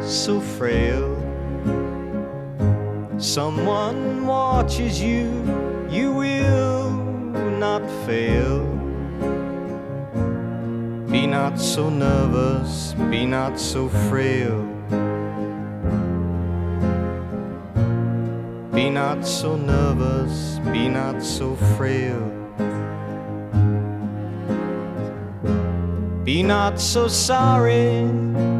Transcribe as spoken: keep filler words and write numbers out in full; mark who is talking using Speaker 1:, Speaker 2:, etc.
Speaker 1: so frail. Someone watches you, you will not fail. Be not so nervous, be not so frail. Be not so nervous, be not so frail. Be not so sorry,